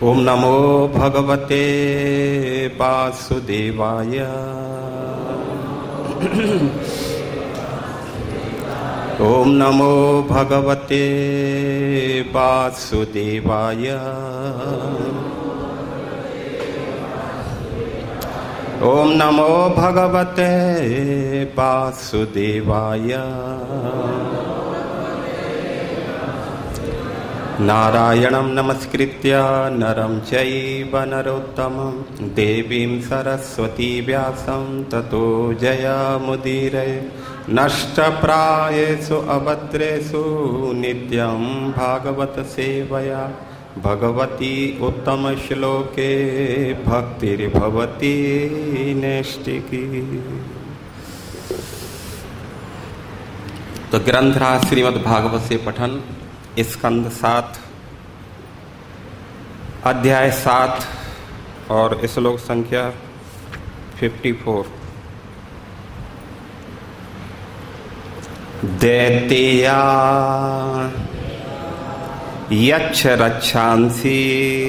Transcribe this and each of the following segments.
ओम नमो भगवते वासुदेवाय। ओम नमो भगवते वासुदेवाय। ओम नमो भगवते वासुदेवाय। नारायणं नमस्कृत्य नरं चैव नरोत्तमं देवीं सरस्वती व्यासं ततो जयमुदीरये। नष्टप्रायेषु अभद्रेषु नित्यं भागवत सेवया भगवती उत्तमश्लोके भक्तिर्भवती नैष्टिकी। तो ग्रंथराज श्रीमद् भागवत से पठन स्कंद 7 अध्याय 7 और श्लोक संख्या 54। दैत्या यच्छ रक्षांसि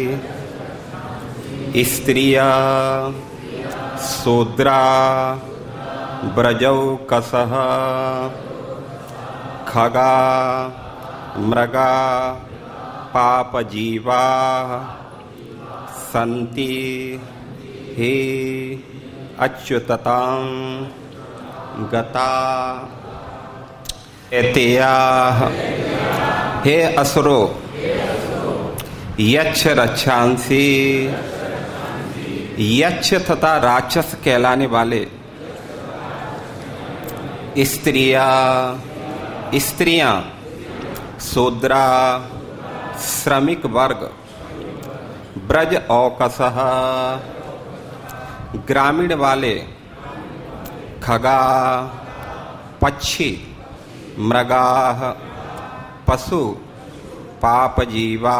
स्त्रिया शूद्रा ब्रजौकसः खगा मृगा पापजीवा सन्ति हे अच्युततां गता। एतेया हे असुरो यच्छ रक्षांसि, यच्छ तथा राक्षस कहलाने वाले स्त्रियां शूद्रा श्रमिक वर्ग ब्रज औकसः ग्रामीण वाले खगा पक्षी मृगा पशु पापजीवा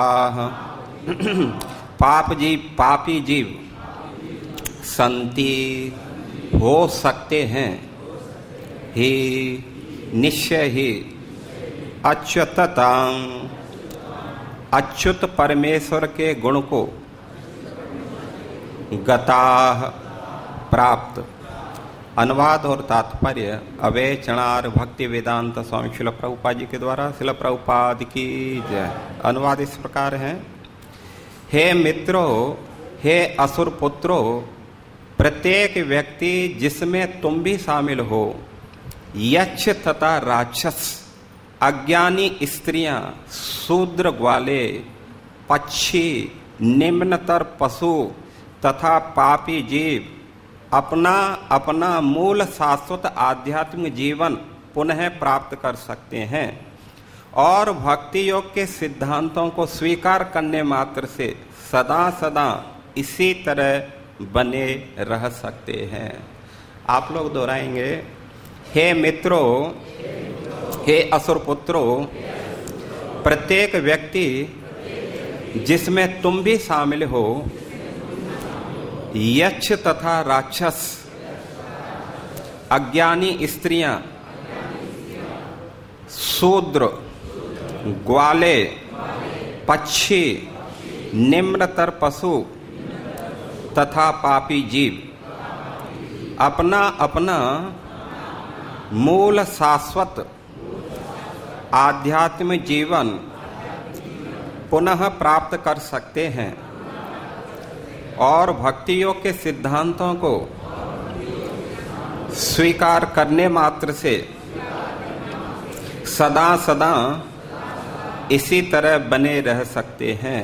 पापी जीव संति हो सकते हैं ही निश्चय ही अच्युततां अच्युत परमेश्वर के गुण को गताः प्राप्त। अनुवाद और तात्पर्य अवय चणार भक्ति वेदांत स्वामी शिल प्रभुपाद जी के द्वारा। शिल प्रभुपाद की जय। अनुवाद इस प्रकार है। हे मित्रों, हे असुर पुत्रों, प्रत्येक व्यक्ति जिसमें तुम भी शामिल हो, यक्ष तथा राक्षस, अज्ञानी स्त्रियां, शूद्र ग्वाले, पक्षी, निम्नतर पशु तथा पापी जीव अपना अपना मूल शाश्वत आध्यात्मिक जीवन पुनः प्राप्त कर सकते हैं और भक्ति योग के सिद्धांतों को स्वीकार करने मात्र से सदा सदा इसी तरह बने रह सकते हैं। आप लोग दोहराएंगे। हे मित्रों, हे असुर पुत्रों, प्रत्येक व्यक्ति जिसमें तुम भी शामिल हो, यक्ष तथा राक्षस, अज्ञानी स्त्रियां, शूद्र ग्वाले, पक्षी, निम्नतर पशु तथा पापी जीव अपना अपना मूल शाश्वत आध्यात्मिक जीवन पुनः प्राप्त कर सकते हैं और भक्ति योग के सिद्धांतों को स्वीकार करने मात्र से सदा सदा इसी तरह बने रह सकते हैं।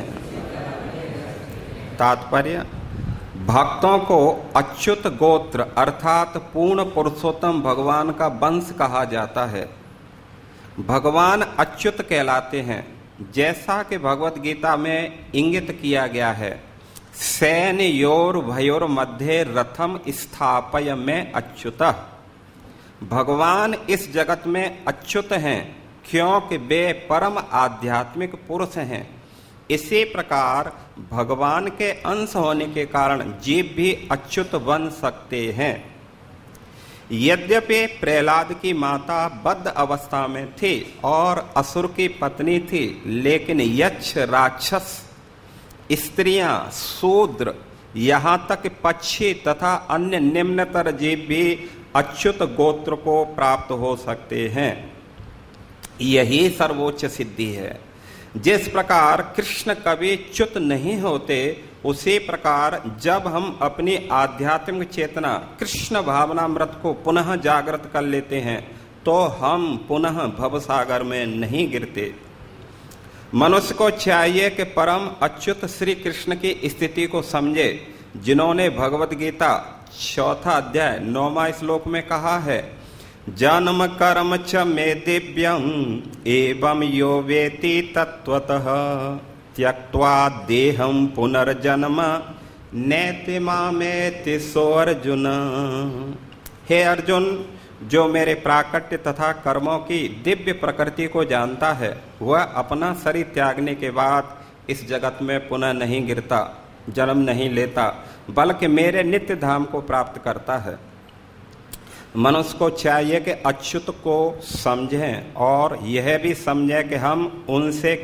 तात्पर्य: भक्तों को अच्युत गोत्र अर्थात पूर्ण पुरुषोत्तम भगवान का वंश कहा जाता है। भगवान अच्युत कहलाते हैं, जैसा कि भगवत गीता में इंगित किया गया है। सैन्योर भयोर मध्य रथम स्थापय में अच्युतः। भगवान इस जगत में अच्युत हैं क्योंकि वे परम आध्यात्मिक पुरुष हैं। इसी प्रकार भगवान के अंश होने के कारण जीव भी अच्युत बन सकते हैं। यद्यपि प्रहलाद की माता बद्ध अवस्था में थी और असुर की पत्नी थी, लेकिन यक्ष राक्षस स्त्रियां, शूद्र, यहाँ तक पक्षी तथा अन्य निम्नतर जीव भी अच्युत गोत्र को प्राप्त हो सकते हैं। यही सर्वोच्च सिद्धि है। जिस प्रकार कृष्ण कभी च्युत नहीं होते, उसी प्रकार जब हम अपनी आध्यात्मिक चेतना कृष्ण भावनामृत को पुनः जागृत कर लेते हैं, तो हम पुनः भवसागर में नहीं गिरते। मनुष्य को चाहिए कि परम अच्युत श्री कृष्ण की स्थिति को समझे, जिन्होंने भगवत गीता 4 अध्याय 9वां श्लोक में कहा है, जन्म कर्म च मे दिव्यम एवं यो वेति तत्वतः त्यक्त्वा देहं पुनर्जन्म नैति मामेति सो अर्जुन। हे अर्जुन, जो मेरे प्राकट्य तथा कर्मों की दिव्य प्रकृति को जानता है, वह अपना शरीर त्यागने के बाद इस जगत में पुनः नहीं गिरता, जन्म नहीं लेता, बल्कि मेरे नित्य धाम को प्राप्त करता है। मनुष्य को चाहिए कि अच्युत को समझें और यह भी समझें कि हम उनसे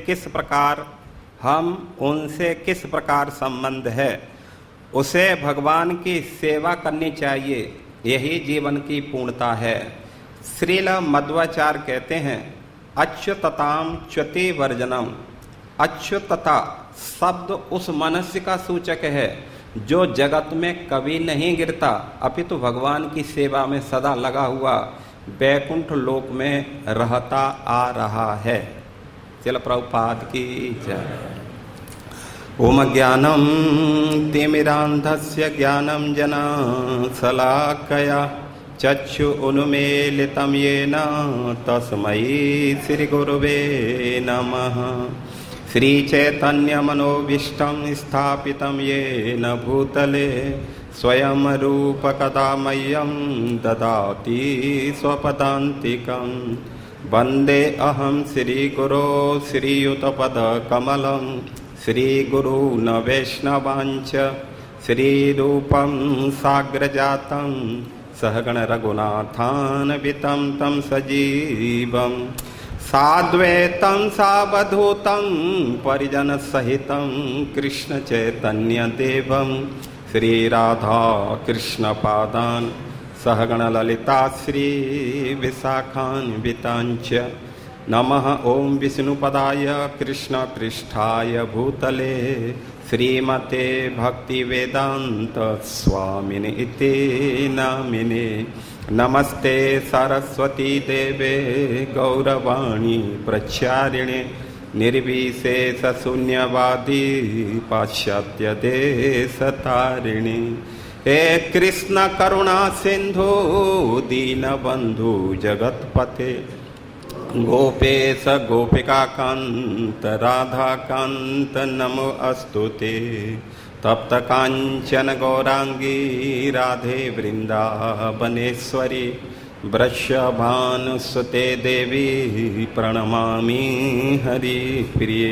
किस प्रकार संबंध है। उसे भगवान की सेवा करनी चाहिए, यही जीवन की पूर्णता है। श्रील मध्वाचार्य कहते हैं, अच्युतताम च्युति वर्जनम। अच्युतता शब्द उस मनुष्य का सूचक है जो जगत में कभी नहीं गिरता, अपितु भगवान की सेवा में सदा लगा हुआ वैकुंठ लोक में रहता आ रहा है। श्रील प्रभुपाद की जय। ओम ज्ञानम तिमिरान्धस्य ज्ञानम जना शलाकया चक्षु उन्मीलितं येन तस्मै श्री गुरुवे नमः। श्री चैतन्य मनोभीष्टं स्थापितं येन भूतले स्वयं रूप कदा मह्यं ददाति स्वपदान्तिकं। वन्दे अहं श्री गुरो श्रीयुतपदकमलं श्रीगुरून् वैष्णवांच श्रीरूपं साग्रजातं सहगण रघुनाथान्वितं तं सजीवं साद्वैतं सावधूतं परिजन सहितं कृष्ण चैतन्य देवं श्रीराधा कृष्ण पादान् सहगण ललिता श्री विशाखान्वितांच। नमः ओं विष्णुपदाय कृष्ण पृष्ठाय भूतले श्रीमते भक्ति वेदांत स्वामिने इति नामिने। नमस्ते सरस्वती देवे गौरवाणी प्रचारिणे निर्विशेष शून्यवादी पाश्चात्य देशतारिणे। हे कृष्ण करुणा सिंधु दीनबंधु जगतपते गोपेश गोपिका कांत राधा कांत नमो अस्तुते। तप्त कांचन गौरांगी राधे वृंदावनेश्वरी वृषभानुसुते देवी प्रणमामि हरिप्रिये।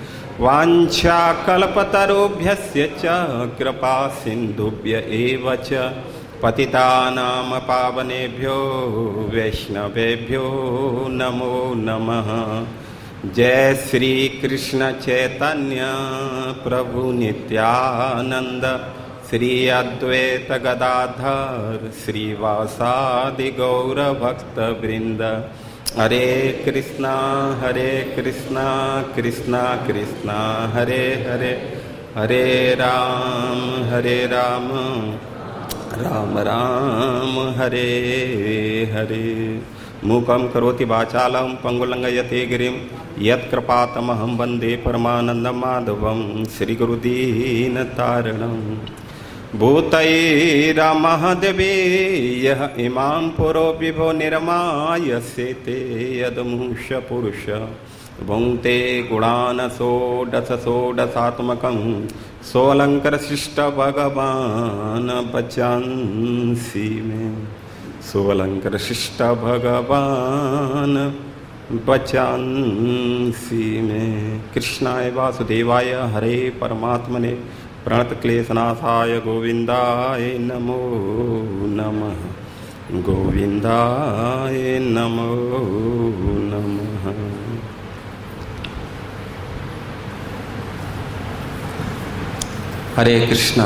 वाञ्छाकल्पतरुभ्यस्य च कृपा सिन्धुभ्य एव च पतितानां पावनेभ्यो वैष्णवेभ्यो नमो नमः। जय श्री कृष्ण चैतन्य प्रभु नित्यानंद श्री अद्वैत गदाधर श्रीवासादि गौर भक्त वृंद। हरे कृष्णा कृष्णा कृष्णा हरे हरे, हरे राम राम राम हरे हरे। मूकं करोति वाचालं पंगुलंघयते गिरिं यत्कृपातमहं वन्दे परमानन्दं माधवं श्रीगुरुदीनतारिणं। भूतैरामहदेवीयः इमां पुरो विभो निर्मायसेते यदमुष पुरुष भुङ्क्ते गुणान् षोडशात्मकं सोऽलङ्कृशिष्ट भगवान् भजांसि मे। सोऽलङ्कृशिष्ट भगवान् भजांसि मे। कृष्णाय वासुदेवाय हरे परमात्मने प्रणतक्लेशनाशाय गोविन्दाय नमो नमः, गोविन्दाय नमो नमः। हरे कृष्णा।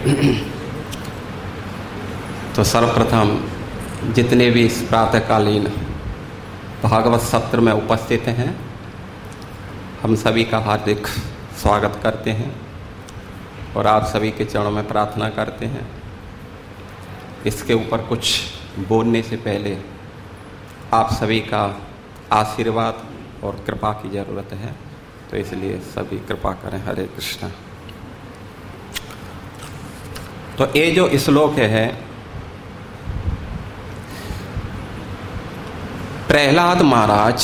तो सर्वप्रथम जितने भी इस प्रातःकालीन भागवत सत्र में उपस्थित हैं, हम सभी का हार्दिक स्वागत करते हैं और आप सभी के चरणों में प्रार्थना करते हैं। इसके ऊपर कुछ बोलने से पहले आप सभी का आशीर्वाद और कृपा की जरूरत है, तो इसलिए सभी कृपा करें। हरे कृष्णा। तो ये जो श्लोक है, प्रहलाद महाराज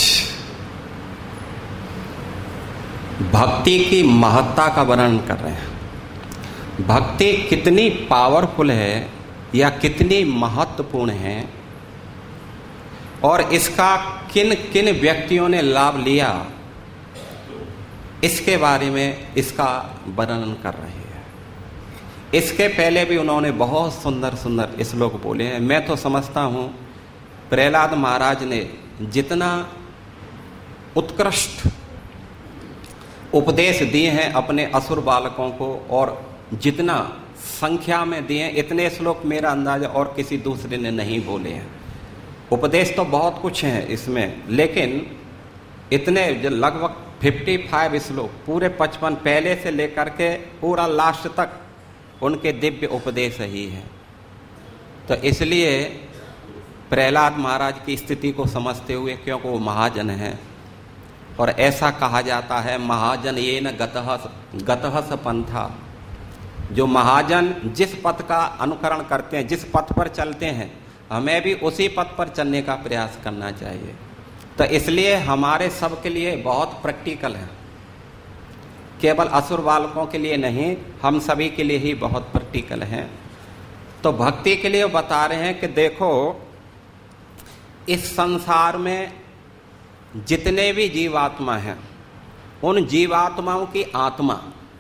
भक्ति की महत्ता का वर्णन कर रहे हैं। भक्ति कितनी पावरफुल है या कितनी महत्वपूर्ण है और इसका किन किन व्यक्तियों ने लाभ लिया, इसके बारे में इसका वर्णन कर रहे हैं। इसके पहले भी उन्होंने बहुत सुंदर सुंदर श्लोक बोले हैं। मैं तो समझता हूं प्रहलाद महाराज ने जितना उत्कृष्ट उपदेश दिए हैं अपने असुर बालकों को, और जितना संख्या में दिए, इतने श्लोक मेरा अंदाजा और किसी दूसरे ने नहीं बोले हैं। उपदेश तो बहुत कुछ है इसमें, लेकिन इतने लगभग 55 श्लोक, पूरे 55 पहले से लेकर के पूरा लास्ट तक उनके दिव्य उपदेश ही है। तो इसलिए प्रहलाद महाराज की स्थिति को समझते हुए, क्योंकि वो महाजन है और ऐसा कहा जाता है महाजन ये न गतः स पंथा, जो महाजन जिस पथ का अनुकरण करते हैं, जिस पथ पर चलते हैं, हमें भी उसी पथ पर चलने का प्रयास करना चाहिए। तो इसलिए हमारे सब के लिए बहुत प्रैक्टिकल है, केवल असुर बालकों के लिए नहीं, हम सभी के लिए ही बहुत प्रैक्टिकल है। तो भक्ति के लिए बता रहे हैं कि देखो, इस संसार में जितने भी जीवात्मा हैं, उन जीवात्माओं की आत्मा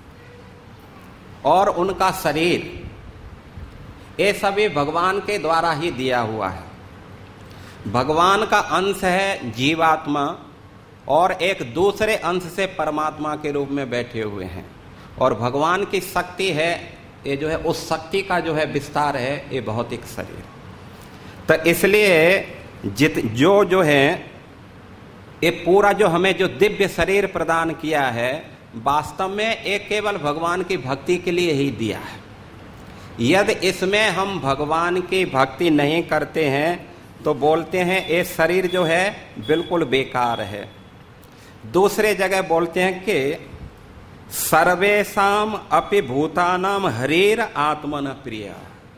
और उनका शरीर, ये सभी भगवान के द्वारा ही दिया हुआ है। भगवान का अंश है जीवात्मा और एक दूसरे अंश से परमात्मा के रूप में बैठे हुए हैं, और भगवान की शक्ति है, ये जो है उस शक्ति का जो है विस्तार है ये भौतिक शरीर। तो इसलिए जो है ये पूरा जो हमें जो दिव्य शरीर प्रदान किया है, वास्तव में एक केवल भगवान की भक्ति के लिए ही दिया है। यदि इसमें हम भगवान की भक्ति नहीं करते हैं तो बोलते हैं ये शरीर जो है बिल्कुल बेकार है। दूसरे जगह बोलते हैं कि सर्वेषाम अपि भूतानाम हरिर आत्मन प्रिय,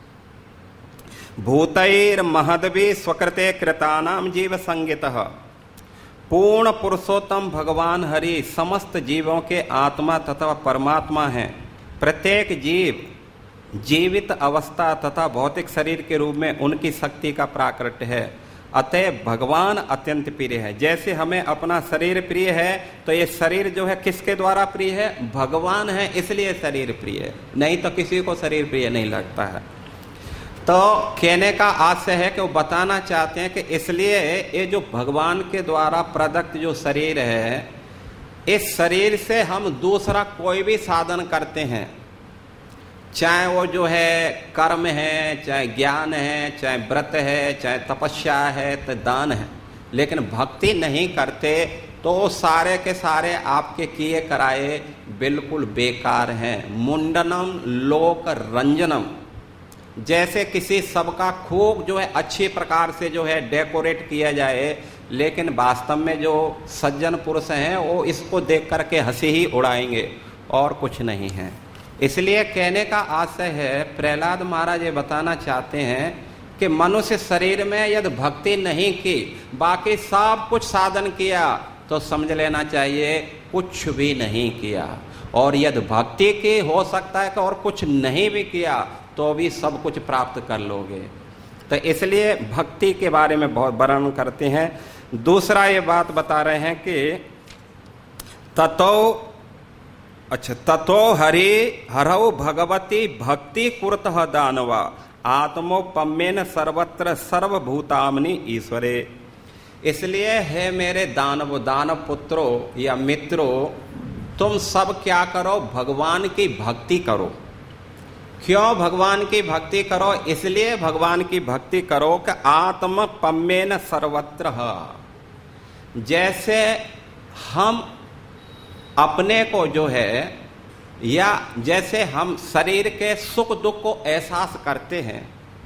भूतैर महद्भि स्वकृते कृतानाम जीव संगितः। पूर्ण पुरुषोत्तम भगवान हरि समस्त जीवों के आत्मा तथा परमात्मा है। प्रत्येक जीव जीवित अवस्था तथा भौतिक शरीर के रूप में उनकी शक्ति का प्राकट्य है। अतः भगवान अत्यंत प्रिय है। जैसे हमें अपना शरीर प्रिय है, तो ये शरीर जो है किसके द्वारा प्रिय है? भगवान है, इसलिए शरीर प्रिय है, नहीं तो किसी को शरीर प्रिय नहीं लगता है। तो कहने का आशय है कि वो बताना चाहते हैं कि इसलिए ये जो भगवान के द्वारा प्रदत्त जो शरीर है, इस शरीर से हम दूसरा कोई भी साधन करते हैं, चाहे वो जो है कर्म है, चाहे ज्ञान है, चाहे व्रत है, चाहे तपस्या है, तो दान है, लेकिन भक्ति नहीं करते तो सारे के सारे आपके किए कराए बिल्कुल बेकार हैं। मुंडनम लोक रंजनम, जैसे किसी सबका खूब जो है अच्छी प्रकार से जो है डेकोरेट किया जाए, लेकिन वास्तव में जो सज्जन पुरुष हैं वो इसको देख करके हंसी ही उड़ाएंगे और कुछ नहीं है। इसलिए कहने का आशय है, प्रहलाद महाराज ये बताना चाहते हैं कि मनुष्य शरीर में यदि भक्ति नहीं की, बाकी सब कुछ साधन किया, तो समझ लेना चाहिए कुछ भी नहीं किया। और यदि भक्ति की, हो सकता है कि और कुछ नहीं भी किया तो भी सब कुछ प्राप्त कर लोगे। तो इसलिए भक्ति के बारे में बहुत वर्णन करते हैं। दूसरा ये बात बता रहे हैं कि ततो हरौ भगवती भक्ति कुरतः दानवा आत्मोपम्येन सर्वत्र सर्वभूतामनि ईश्वरे। इसलिए है मेरे दानव पुत्रों या मित्रों, तुम सब क्या करो? भगवान की भक्ति करो। क्यों भगवान की भक्ति करो? इसलिए भगवान की भक्ति करो कि आत्म पम्येन सर्वत्र। जैसे हम अपने को जो है, या जैसे हम शरीर के सुख दुख को एहसास करते हैं,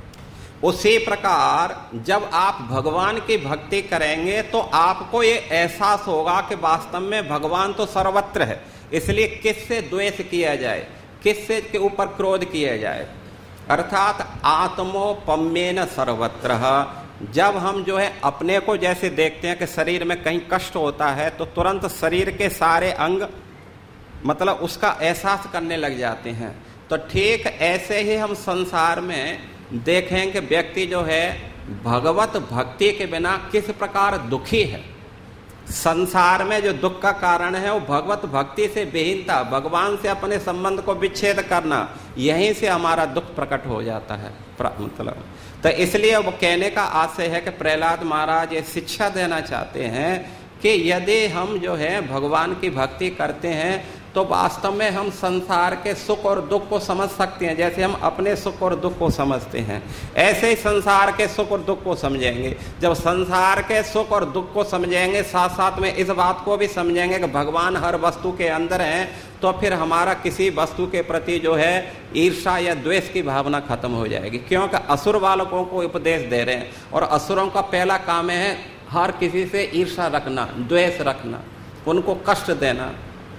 उसी प्रकार जब आप भगवान की भक्ति करेंगे तो आपको ये एहसास होगा कि वास्तव में भगवान तो सर्वत्र है। इसलिए किससे द्वेष किया जाए, किससे के ऊपर क्रोध किया जाए? अर्थात आत्मोपम्येन सर्वत्र। जब हम जो है अपने को जैसे देखते हैं कि शरीर में कहीं कष्ट होता है तो तुरंत शरीर के सारे अंग मतलब उसका एहसास करने लग जाते हैं। तो ठीक ऐसे ही हम संसार में देखें कि व्यक्ति जो है भगवत भक्ति के बिना किस प्रकार दुखी है। संसार में जो दुख का कारण है वो भगवत भक्ति से विहीनता, भगवान से अपने संबंध को विच्छेद करना, यहीं से हमारा दुख प्रकट हो जाता है। मतलब तो इसलिए वो कहने का आशय है कि प्रहलाद महाराज ये शिक्षा देना चाहते हैं कि यदि हम जो है भगवान की भक्ति करते हैं तो वास्तव में हम संसार के सुख और दुख को समझ सकते हैं। जैसे हम अपने सुख और दुख को समझते हैं, ऐसे ही संसार के सुख और दुख को समझेंगे। जब संसार के सुख और दुख को समझेंगे, साथ साथ में इस बात को भी समझेंगे कि भगवान हर वस्तु के अंदर है, तो फिर हमारा किसी वस्तु के प्रति जो है ईर्ष्या या द्वेष की भावना खत्म हो जाएगी। क्योंकि असुर बालकों को उपदेश दे रहे हैं, और असुरों का पहला काम है हर किसी से ईर्ष्या रखना, द्वेष रखना, उनको कष्ट देना।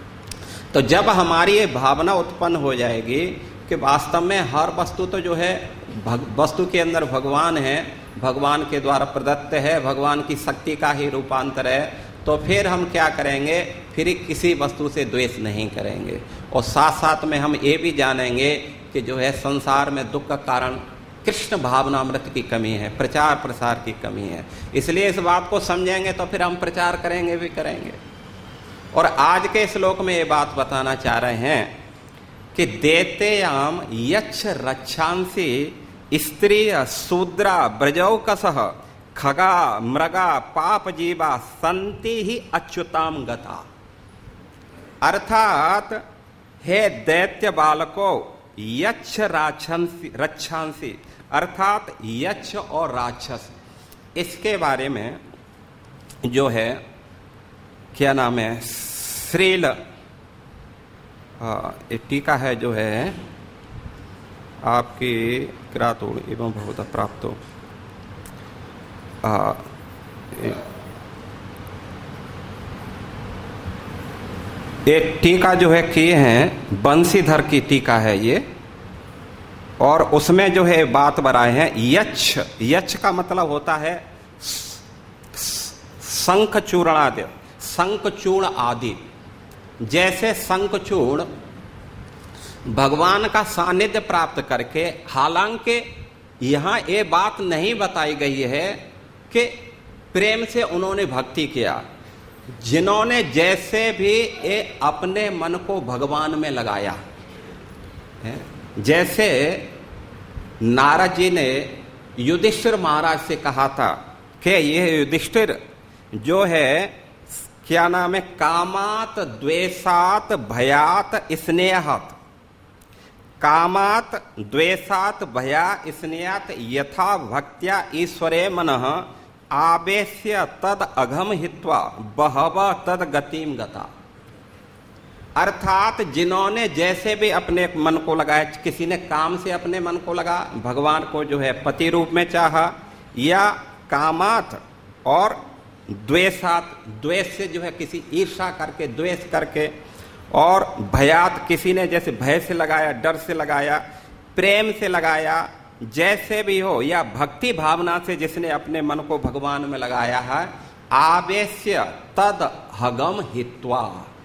तो जब हमारी ये भावना उत्पन्न हो जाएगी कि वास्तव में हर वस्तु तो जो है वस्तु के अंदर भगवान है, भगवान के द्वारा प्रदत्त है, भगवान की शक्ति का ही रूपांतर है, तो फिर हम क्या करेंगे, फिर किसी वस्तु से द्वेष नहीं करेंगे। और साथ साथ में हम ये भी जानेंगे कि जो है संसार में दुख का कारण कृष्ण भावनामृत की कमी है, प्रचार प्रसार की कमी है। इसलिए इस बात को समझेंगे तो फिर हम प्रचार करेंगे भी करेंगे। और आज के श्लोक में ये बात बताना चाह रहे हैं कि देतेयाम यच्छ रक्षांसी स्त्री शूद्रा ब्रजौकसः खगा मृगा पाप जीवा संति ही अच्युताम गता। अर्थात हे दैत्य बालको यच्छ रक्षांसी, अर्थात यक्ष और राक्षस, इसके बारे में जो है क्या नाम है, श्रील टीका है जो है आपकी किरातोड़ एवं बहुत प्राप्त ये टीका जो है किए हैं, बंशीधर की टीका है ये, और उसमें जो है बात बनाए हैं यक्ष। यक्ष का मतलब होता है शंखचूर्णादि, शंखचूर्ण आदि। जैसे शंखचूर्ण भगवान का सानिध्य प्राप्त करके, हालांकि यहां ये बात नहीं बताई गई है कि प्रेम से उन्होंने भक्ति किया, जिन्होंने जैसे भी ये अपने मन को भगवान में लगाया। जैसे नारद जी ने युधिष्ठिर महाराज से कहा था कि ये युधिष्ठिर जो है क्या नाम है, कामात द्वेषात भयात स्नेहात, कामात द्वेषात भया स्नेहात यथा भक्त्या ईश्वरे मनः आवेश्य तद अघम हित्वा बहव तद गतिम गता। अर्थात जिन्होंने जैसे भी अपने मन को लगाया, किसी ने काम से अपने मन को लगा, भगवान को जो है पति रूप में चाहा, या कामात और द्वेषात, द्वेष से जो है किसी ईर्ष्या करके, द्वेष करके, और भयात किसी ने जैसे भय से लगाया, डर से लगाया, प्रेम से लगाया, जैसे भी हो, या भक्ति भावना से जिसने अपने मन को भगवान में लगाया है, आवेश्य तद हगम हित्वा,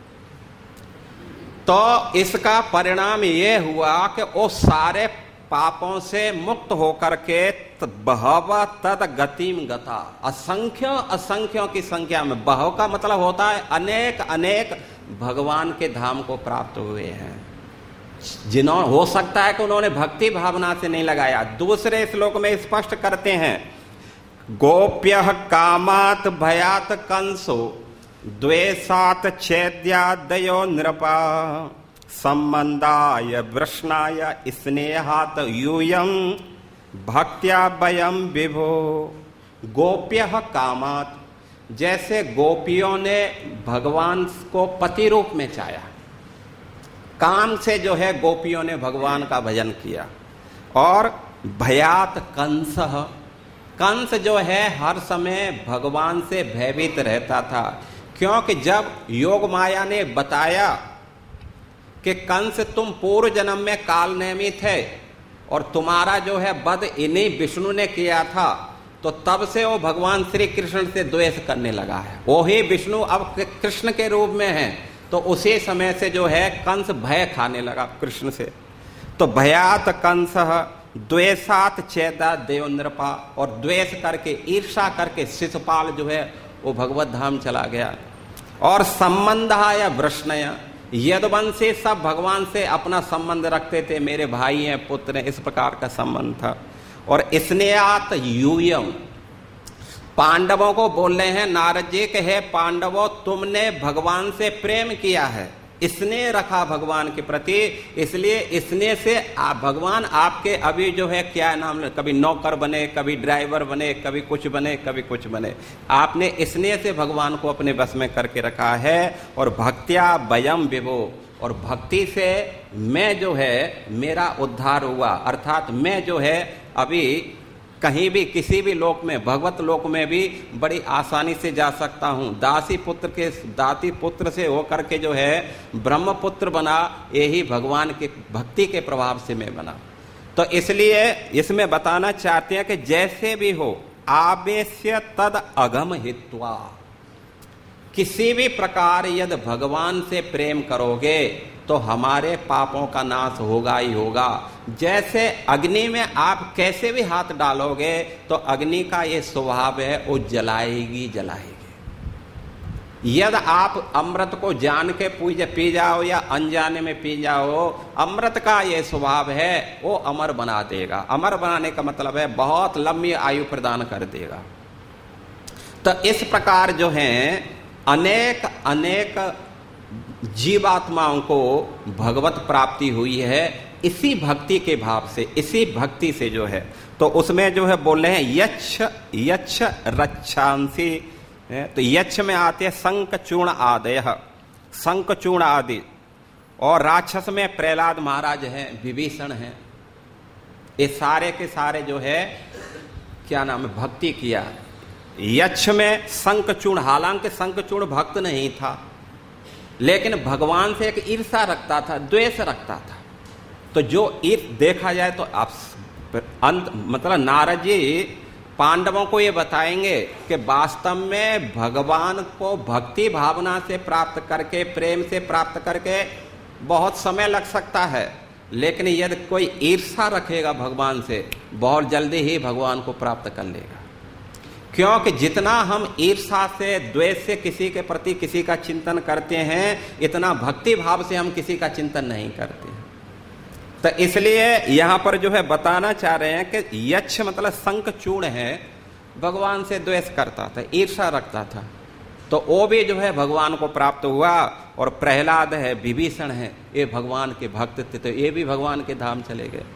तो इसका परिणाम ये हुआ कि वो सारे पापों से मुक्त होकर के बहव तद गतिम गता, असंख्य असंख्यों की संख्या में, बहव का मतलब होता है अनेक अनेक भगवान के धाम को प्राप्त हुए हैं। जिन्होंने, हो सकता है कि उन्होंने भक्ति भावना से नहीं लगाया। दूसरे श्लोक में स्पष्ट करते हैं, गोप्य कामात भयात कंसो द्वेषात छेद्यादयो नृपा संबंधाय वृष्णाय स्नेहात यूयं भक्त्या वयं विभो गोप्यः कामात्। जैसे गोपियों ने भगवान को पति रूप में चाहा, काम से जो है गोपियों ने भगवान का भजन किया। और भयात कंसः, कंस जो है हर समय भगवान से भयभीत रहता था, क्योंकि जब योग माया ने बताया कि कंस तुम पूर्व जन्म में कालनेमी थे और तुम्हारा जो है वध इन्हीं विष्णु ने किया था, तो तब से वो भगवान श्री कृष्ण से द्वेष करने लगा है। वो ही विष्णु अब कृष्ण के रूप में है, तो उसी समय से जो है कंस भय खाने लगा कृष्ण से। तो भयात कंसः द्वेषात चेदा देव नृपा, और द्वेष करके ईर्षा करके शिशुपाल जो है वो भगवत धाम चला गया। और संबंधाय वृष्णय, यदुवंशी सब भगवान से अपना संबंध रखते थे, मेरे भाई हैं, पुत्र हैं, इस प्रकार का संबंध था। और स्नेहात यूयम, पांडवों को बोल रहे हैं नारद जी के, है पांडवों तुमने भगवान से प्रेम किया है, स्नेह रखा भगवान के प्रति, इसलिए स्नेह से भगवान आपके अभी जो है क्या नाम, कभी नौकर बने, कभी ड्राइवर बने, कभी कुछ बने, कभी कुछ बने, आपने स्नेह से भगवान को अपने बस में करके रखा है। और भक्त्या वयं विभो, और भक्ति से मैं जो है मेरा उद्धार हुआ, अर्थात मैं जो है अभी कहीं भी किसी भी लोक में, भगवत लोक में भी बड़ी आसानी से जा सकता हूं। दासी पुत्र से होकर के जो है ब्रह्मपुत्र बना, यही भगवान के भक्ति के प्रभाव से मैं बना। तो इसलिए इसमें बताना चाहते हैं कि जैसे भी हो आवेश्य तद अगम हित्वा, किसी भी प्रकार यदि भगवान से प्रेम करोगे तो हमारे पापों का नाश होगा ही होगा। जैसे अग्नि में आप कैसे भी हाथ डालोगे तो अग्नि का ये स्वभाव है, वो जलाएगी जलाएगी। यदि आप अमृत को जान के पी जाओ या अनजाने में पी जाओ, अमृत का ये स्वभाव है, वो अमर बना देगा। अमर बनाने का मतलब है बहुत लंबी आयु प्रदान कर देगा। तो इस प्रकार जो है अनेक अनेक जीवात्माओं को भगवत प्राप्ति हुई है इसी भक्ति के भाव से, इसी भक्ति से जो है। तो उसमें जो है बोल रहे हैं यच्छ रक्षांसी, तो यच्छ में आते हैं शंखचूर्ण आदय, शंखचूर्ण आदि। और राक्षस में प्रहलाद महाराज हैं, विभीषण हैं, ये सारे के सारे जो है क्या नाम है भक्ति किया। यक्ष में शंखचूर्ण, हालांकि शंखचूर्ण भक्त नहीं था, लेकिन भगवान से एक ईर्षा रखता था, द्वेष रखता था। तो जो देखा जाए तो आप अंत मतलब नारद जी पांडवों को ये बताएंगे कि वास्तव में भगवान को भक्ति भावना से प्राप्त करके, प्रेम से प्राप्त करके बहुत समय लग सकता है, लेकिन यदि कोई ईर्षा रखेगा भगवान से, बहुत जल्दी ही भगवान को प्राप्त कर लेगा। क्योंकि जितना हम ईर्षा से, द्वेष से किसी के प्रति किसी का चिंतन करते हैं, इतना भक्ति भाव से हम किसी का चिंतन नहीं करते। तो इसलिए यहां पर जो है बताना चाह रहे हैं कि यक्ष मतलब शंखचूर्ण है, भगवान से द्वेष करता था, ईर्षा रखता था, तो वो भी जो है भगवान को प्राप्त हुआ। और प्रहलाद है, विभीषण है, ये भगवान के भक्त थे, तो ये भी भगवान के धाम चले गए।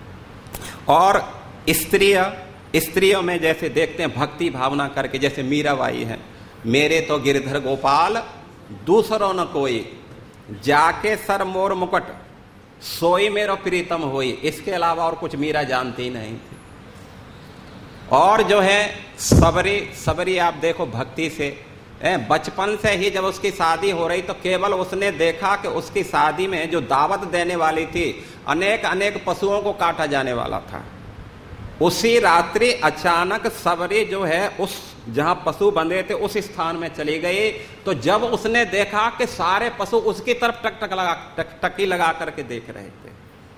और स्त्रियों में जैसे देखते हैं भक्ति भावना करके, जैसे मीराबाई है, मेरे तो गिरधर गोपाल दूसरों न कोई, जाके सर मोर मुकुट सोई मेरो प्रीतम होई, इसके अलावा और कुछ मीरा जानती ही नहीं थी। और जो है सबरी आप देखो भक्ति से, बचपन से ही जब उसकी शादी हो रही तो केवल उसने देखा कि उसकी शादी में जो दावत देने वाली थी, अनेक अनेक पशुओं को काटा जाने वाला था। उसी रात्रि अचानक सबरी जो है उस जहां पशु बंधे थे उस स्थान में चली गई। तो जब उसने देखा कि सारे पशु उसकी तरफ टकी लगा करके देख रहे थे,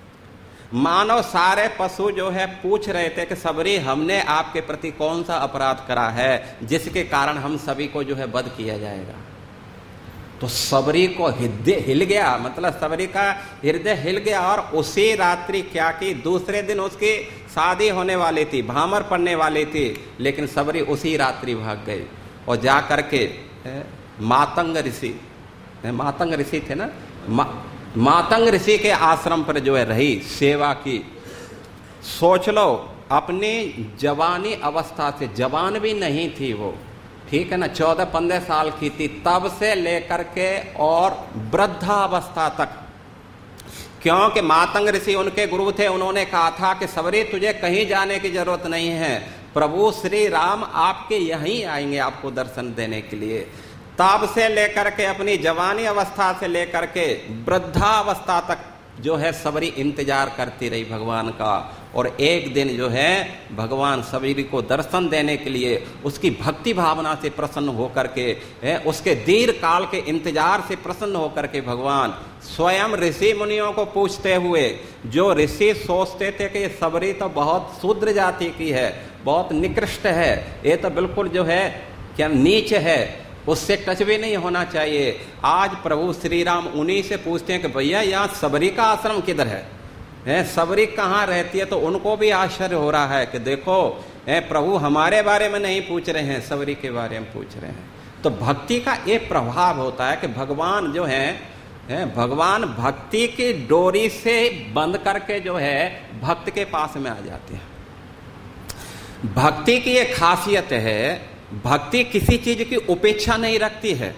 मानो सारे पशु जो है पूछ रहे थे कि सबरी हमने आपके प्रति कौन सा अपराध करा है जिसके कारण हम सभी को जो है वध किया जाएगा। तो सबरी को हृदय हिल गया, मतलब सबरी का हृदय हिल गया। और उसी रात्रि क्या की, दूसरे दिन उसकी शादी होने वाली थी, भामर पड़ने वाली थी, लेकिन सबरी उसी रात्रि भाग गई और जा करके मातंग ऋषि थे ना, मातंग ऋषि के आश्रम पर जो है रही, सेवा की। सोच लो, अपनी जवानी अवस्था से, जवान भी नहीं थी वो, ठीक है ना, 14-15 साल की थी, तब से लेकर के और वृद्धावस्था तक। क्योंकि मातंग ऋषि उनके गुरु थे, उन्होंने कहा था कि सबरी तुझे कहीं जाने की जरूरत नहीं है, प्रभु श्री राम आपके यहीं आएंगे आपको दर्शन देने के लिए। तब से लेकर के अपनी जवानी अवस्था से लेकर के वृद्धावस्था तक जो है सबरी इंतजार करती रही भगवान का। और एक दिन जो है भगवान सबरी को दर्शन देने के लिए उसकी भक्ति भावना से प्रसन्न होकर के, उसके दीर्घ काल के इंतजार से प्रसन्न होकर के भगवान स्वयं ऋषि मुनियों को पूछते हुए, जो ऋषि सोचते थे कि सबरी तो बहुत शूद्र जाति की है, बहुत निकृष्ट है, ये तो बिल्कुल जो है क्या नीच है, उससे टच भी नहीं होना चाहिए। आज प्रभु श्री राम उन्हीं से पूछते हैं कि भैया यहाँ सबरी का आश्रम किधर है, सबरी कहाँ रहती है। तो उनको भी आश्चर्य हो रहा है कि देखो प्रभु हमारे बारे में नहीं पूछ रहे हैं, सबरी के बारे में पूछ रहे हैं। तो भक्ति का ये प्रभाव होता है कि भगवान जो है भगवान भक्ति की डोरी से बंद करके जो है भक्त के पास में आ जाते हैं। भक्ति की एक खासियत है, भक्ति किसी चीज की उपेक्षा नहीं रखती है।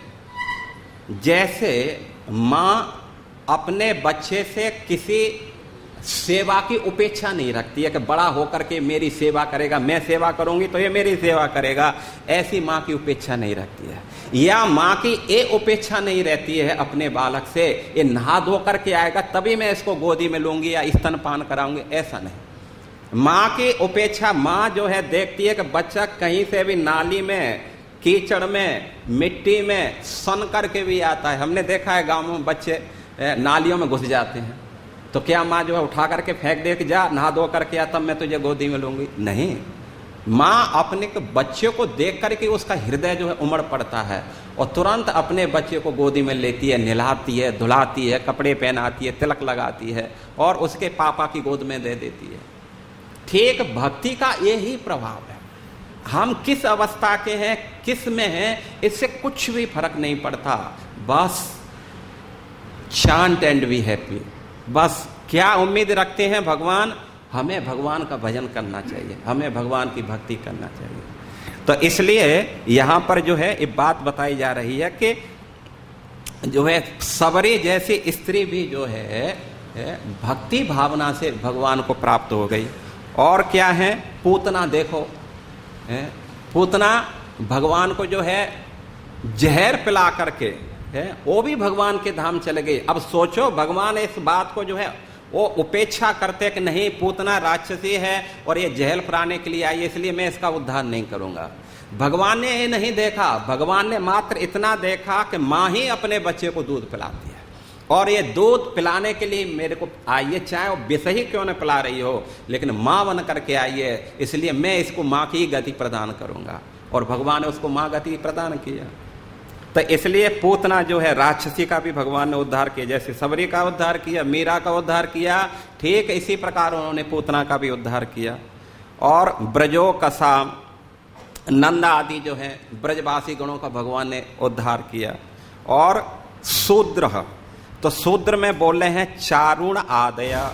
जैसे मां अपने बच्चे से किसी सेवा की उपेक्षा नहीं रखती है कि बड़ा होकर के मेरी सेवा करेगा, मैं सेवा करूंगी तो ये मेरी सेवा करेगा, ऐसी मां की उपेक्षा नहीं रखती है। या मां की ये उपेक्षा नहीं रहती है अपने बालक से, ये नहा धो करके आएगा तभी मैं इसको गोदी में लूंगी या स्तनपान कराऊंगी, ऐसा नहीं। मां की उपेक्षा, मां जो है देखती है कि बच्चा कहीं से भी नाली में, कीचड़ में, मिट्टी में सन करके भी आता है। हमने देखा है गांव में बच्चे नालियों में घुस जाते हैं, तो क्या मां जो है उठा करके फेंक दे कि जा नहा धो करके आ तब मैं तुझे गोदी में लूंगी? नहीं, मां अपने बच्चे को देख करके उसका हृदय जो है उमड़ पड़ता है और तुरंत अपने बच्चे को गोदी में लेती है, नहलाती है, धुलाती है, कपड़े पहनाती है, तिलक लगाती है और उसके पापा की गोद में दे देती है। ठीक भक्ति का यही प्रभाव है। हम किस अवस्था के हैं, किस में हैं, इससे कुछ भी फर्क नहीं पड़ता। बस चांट एंड बी हैप्पी। बस क्या उम्मीद रखते हैं भगवान, हमें भगवान का भजन करना चाहिए, हमें भगवान की भक्ति करना चाहिए। तो इसलिए यहां पर जो है ये बात बताई जा रही है कि जो है सबरी जैसी स्त्री भी जो है भक्ति भावना से भगवान को प्राप्त हो गई। और क्या है, पूतना देखो, पूतना भगवान को जो है जहर पिला करके वो भी भगवान के धाम चले गए। अब सोचो, भगवान इस बात को जो है वो उपेक्षा करते कि नहीं पूतना राक्षसी है और ये जहर पिलाने के लिए आई है, इसलिए मैं इसका उद्धार नहीं करूंगा। भगवान ने ये नहीं देखा, भगवान ने मात्र इतना देखा कि मां ही अपने बच्चे को दूध पिलाती है और ये दूध पिलाने के लिए मेरे को आइए, चाहे वो विष ही क्यों न पिला रही हो, लेकिन मां बन करके आइए, इसलिए मैं इसको मां की गति प्रदान करूंगा। और भगवान ने उसको मां गति प्रदान किया। तो इसलिए पूतना जो है राक्षसी का भी भगवान ने उद्धार किया, जैसे सबरी का उद्धार किया, मीरा का उद्धार किया, ठीक इसी प्रकार उन्होंने पूतना का भी उद्धार किया। और ब्रजो कसा नंदा आदि जो है ब्रजवासी गणों का भगवान ने उद्धार किया। और शूद्र, तो शूद्र में बोल रहे हैं चारुण आदया,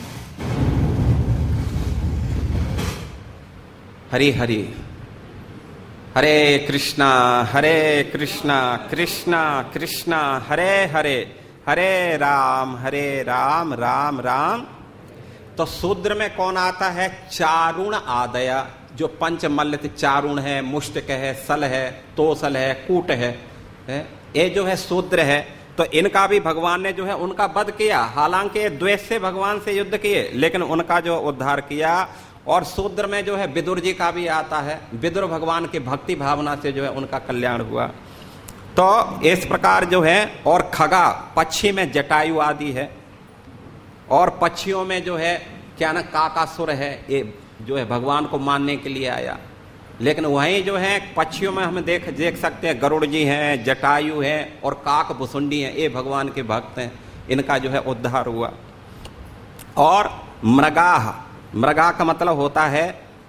हरि हरि, हरे कृष्णा कृष्णा कृष्णा हरे हरे, हरे राम राम राम। तो शूद्र में कौन आता है? चारुण आदया, जो पंचमल्ल चारुण है, मुष्टक है, सल है, तोसल है, कूट है, ये जो है शूद्र है। तो इनका भी भगवान ने जो है उनका वध किया, हालांकि द्वेष से भगवान से युद्ध किए, लेकिन उनका जो उद्धार किया। और शूद्र में जो है विदुर जी का भी आता है, विदुर भगवान की भक्ति भावना से जो है उनका कल्याण हुआ। तो इस प्रकार जो है, और खगा पक्षी में जटायु आदि है, और पक्षियों में जो है क्या ना काकासुर है, ये जो है भगवान को मानने के लिए आया। लेकिन वहीं जो है पक्षियों में हम देख सकते हैं गरुड़ जी हैं, जटायु हैं और काक भुसुंडी हैं, ये भगवान के भक्त हैं, इनका जो है उद्धार हुआ। और मृगाह, मृगा का मतलब होता है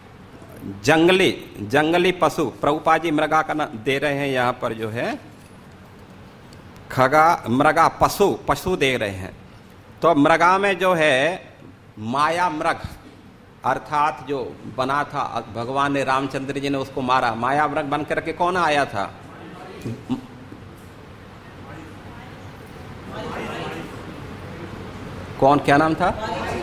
जंगली पशु। प्रभुपाद जी मृगा का दे रहे हैं यहाँ पर जो है खगा, मृगा पशु दे रहे हैं। तो मृगा में जो है माया मृग अर्थात जो बना था, भगवान ने रामचंद्र जी ने उसको मारा, माया मृग बन करके कौन आया था? कौन, क्या नाम था?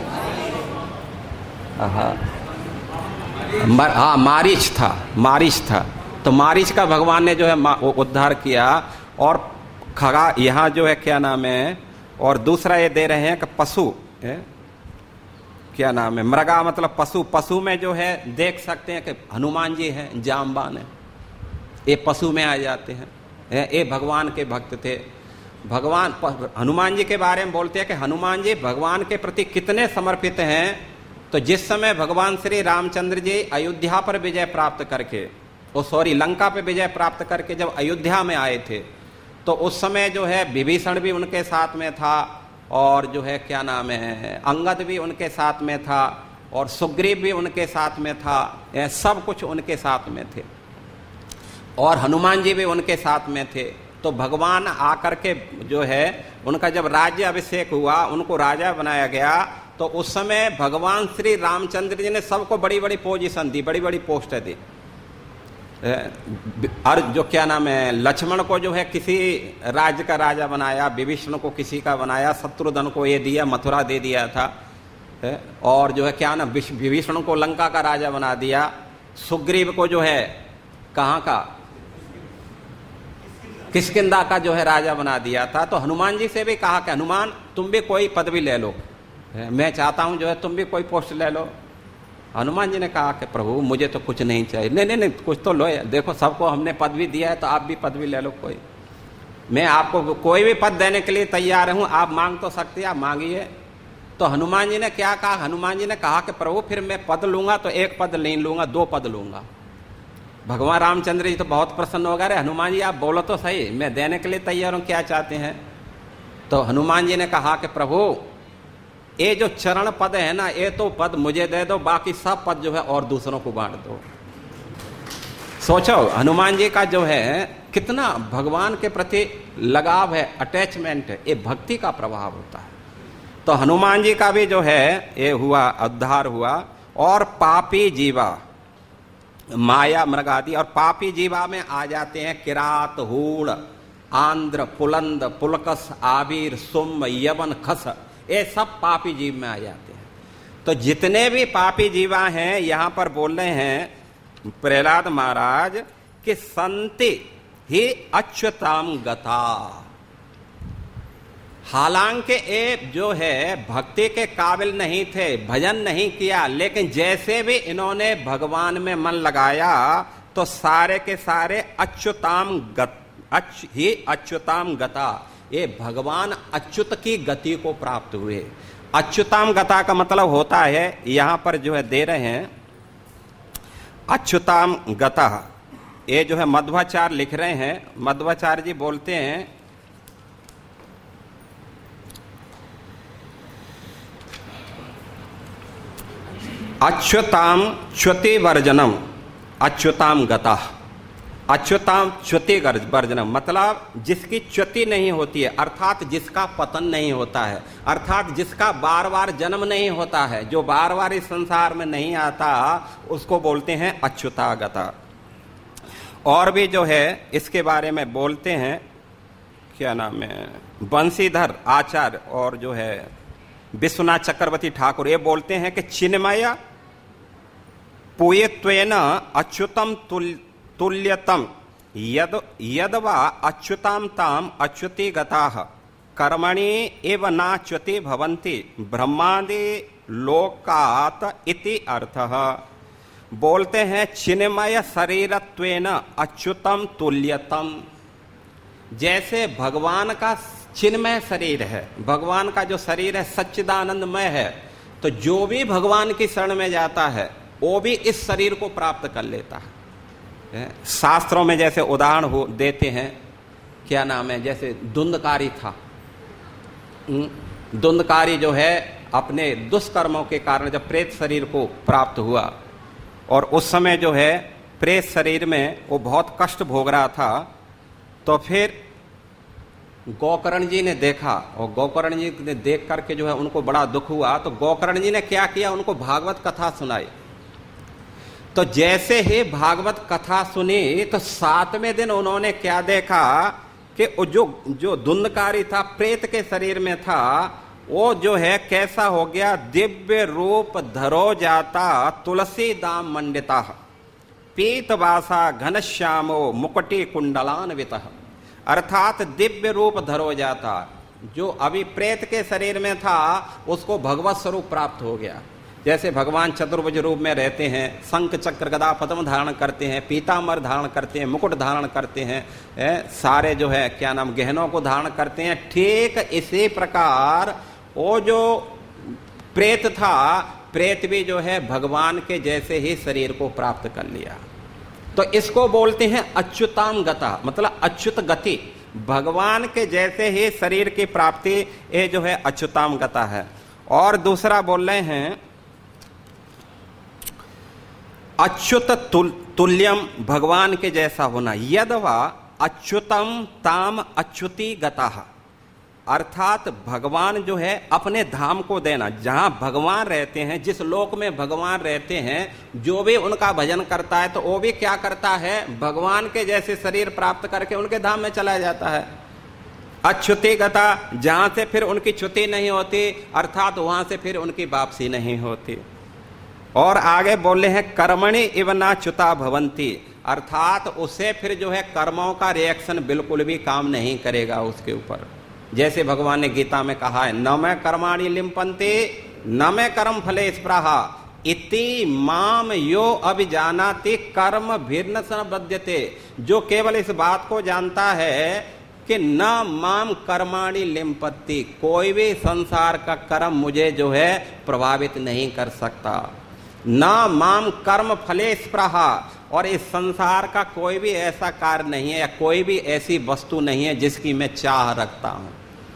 हाँ मारीच था, मारीच था। तो मारीच का भगवान ने जो है उद्धार किया। और खगा यहाँ जो है क्या नाम है, और दूसरा ये दे रहे हैं कि पशु है, क्या नाम है, मृगा मतलब पशु। पशु में जो है देख सकते हैं कि हनुमान जी हैं, जामबान है, ये पशु में आ जाते हैं। ये भगवान के भक्त थे। भगवान हनुमान जी के बारे में बोलते हैं कि हनुमान जी भगवान के प्रति कितने समर्पित हैं। तो जिस समय भगवान श्री रामचंद्र जी अयोध्या पर विजय प्राप्त करके, लंका पे विजय प्राप्त करके जब अयोध्या में आए थे, तो उस समय जो है विभीषण भी उनके साथ में था, और जो है क्या नाम है, अंगद भी उनके साथ में था, और सुग्रीव भी उनके साथ में था। सब कुछ उनके साथ में थे, और हनुमान जी भी उनके साथ में थे। तो भगवान आकर के जो है उनका जब राज्य अभिषेक हुआ, उनको राजा बनाया गया, तो उस समय भगवान श्री रामचंद्र जी ने सबको बड़ी बड़ी पोजीशन दी, बड़ी बड़ी पोस्ट दी। और जो क्या नाम है, लक्ष्मण को जो है किसी राज्य का राजा बनाया, विभीषण को किसी का बनाया, शत्रुघ्न को ये दिया, मथुरा दे दिया था। और जो है क्या नाम, विभीषण को लंका का राजा बना दिया। सुग्रीव को जो है कहाँ का, किष्किंधा का जो है राजा बना दिया था। तो हनुमान जी से भी कहा कि हनुमान तुम भी कोई पदवी ले लो, मैं चाहता हूं जो है तुम भी कोई पोस्ट ले लो। हनुमान जी ने कहा कि प्रभु मुझे तो कुछ नहीं चाहिए। नहीं कुछ तो लो, देखो सबको हमने पदवी दिया है, तो आप भी पदवी ले लो कोई। मैं आपको कोई भी पद देने के लिए तैयार हूं, आप मांग तो सकते हैं, आप मांगिए। तो हनुमान जी ने क्या कहा, हनुमान जी ने कहा कि प्रभु फिर मैं पद लूंगा तो एक पद नहीं लूंगा, 2 पद लूंगा। भगवान रामचंद्र जी तो बहुत प्रसन्न हो गए, अरे हनुमान जी आप बोलो तो सही, मैं देने के लिए तैयार हूं, क्या चाहते हैं। तो हनुमान जी ने कहा कि प्रभु ये जो चरण पद है ना, ये तो पद मुझे दे दो, बाकी सब पद जो है और दूसरों को बांट दो। सोचो हनुमान जी का जो है कितना भगवान के प्रति लगाव है, अटैचमेंट है, ये भक्ति का प्रभाव होता है। तो हनुमान जी का भी जो है ये हुआ, उद्धार हुआ। और पापी जीवा, माया मृगादि, और पापी जीवा में आ जाते हैं किरात, हूण, आंध्र, पुलंद, पुलकस, आबिर, सुम, यवन, खस, ये सब पापी जीव में आ जाते हैं। तो जितने भी पापी जीवा हैं यहां पर बोल रहे हैं प्रहलाद महाराज कि संति ही अच्युताम गता। हालांकि ये जो है भक्ति के काबिल नहीं थे, भजन नहीं किया, लेकिन जैसे भी इन्होंने भगवान में मन लगाया तो सारे के सारे अच्युताम गता, ये भगवान अच्युत की गति को प्राप्त हुए। अच्युताम गता का मतलब होता है, यहां पर जो है दे रहे हैं अच्युताम गता, ये जो है मध्वाचार्य लिख रहे हैं। मध्वाचार्य जी बोलते हैं अच्युताम च्युति वर्जनम अच्युताम गता। अच्युताम च्युति वर्जनम मतलब जिसकी च्युति नहीं होती है, अर्थात जिसका पतन नहीं होता है, अर्थात जिसका बार बार जन्म नहीं होता है, जो बार बार इस संसार में नहीं आता, उसको बोलते हैं अच्युतागता। और भी जो है इसके बारे में बोलते हैं, क्या नाम है, बंशीधर आचार्य और जो है विश्वनाथ चक्रवर्ती ठाकुर, ये बोलते हैं कि चिन्मय पूयत्वेन अच्युतम तुल्यतम यदवा अच्युताम ताम अच्युति गताः कर्मणि एव नाच्युति भवन्ति ब्रह्मादि लोकात् इति अर्थः। बोलते हैं चिन्मय शरीरत्वेन अच्युतम तुल्यतम, जैसे भगवान का चिन्मय शरीर है, भगवान का जो शरीर है सच्चिदानंदमय है, तो जो भी भगवान की शरण में जाता है वो भी इस शरीर को प्राप्त कर लेता है। शास्त्रों में जैसे उदाहरण हो देते हैं, क्या नाम है, जैसे धुंधकारी था, धुंधकारी जो है अपने दुष्कर्मों के कारण जब प्रेत शरीर को प्राप्त हुआ, और उस समय जो है प्रेत शरीर में वो बहुत कष्ट भोग रहा था, तो फिर गोकर्ण जी ने देखा, और गोकर्ण जी ने देख करके जो है उनको बड़ा दुख हुआ, तो गोकर्ण जी ने क्या किया, उनको भागवत कथा सुनाई। तो जैसे ही भागवत कथा सुनी तो 7वें दिन उन्होंने क्या देखा कि जो धुंधकारी था, प्रेत के शरीर में था, वो जो है कैसा हो गया, दिव्य रूप धरो जाता तुलसी दाम मंडिता पीतवासा घनश्यामो मुकुटी कुंडलान्वित। अर्थात दिव्य रूप धरो जाता, जो अभी प्रेत के शरीर में था उसको भगवत स्वरूप प्राप्त हो गया। जैसे भगवान चतुर्भुज रूप में रहते हैं, शंख चक्र गदा पद्म धारण करते हैं, पीतांबर धारण करते हैं, मुकुट धारण करते हैं, सारे जो है क्या नाम गहनों को धारण करते हैं। ठीक इसी प्रकार वो जो प्रेत था, प्रेत भी जो है भगवान के जैसे ही शरीर को प्राप्त कर लिया। तो इसको बोलते हैं अच्युताम गता, मतलब अच्युत गति, भगवान के जैसे ही शरीर की प्राप्ति, ये जो है अच्युताम गता है। और दूसरा बोल रहे हैं अच्युत तुल्यम, भगवान के जैसा होना। यदवा अच्युतम ताम अच्युति गता, अर्थात भगवान जो है अपने धाम को देना, जहां भगवान रहते हैं, जिस लोक में भगवान रहते हैं, जो भी उनका भजन करता है तो वो भी क्या करता है, भगवान के जैसे शरीर प्राप्त करके उनके धाम में चला जाता है। अच्युति गता, जहां से फिर उनकी च्युति नहीं होती, अर्थात वहां से फिर उनकी वापसी नहीं होती। और आगे बोले हैं कर्मणि इव ना च्युता भवंती, अर्थात उसे फिर जो है कर्मों का रिएक्शन बिल्कुल भी काम नहीं करेगा उसके ऊपर। जैसे भगवान ने गीता में कहा है, न मैं कर्माणि लिम्पन्ते न मैं कर्म फले स्पृहा इति माम यो अभिजानाति कर्म भिन्न संबध्यते। जो केवल इस बात को जानता है कि न माम कर्माणि लिम्पत्ति, कोई भी संसार का कर्म मुझे जो है प्रभावित नहीं कर सकता, न माम कर्म फले स्पृहा, और इस संसार का कोई भी ऐसा कार्य नहीं है या कोई भी ऐसी वस्तु नहीं है जिसकी मैं चाह रखता हूं।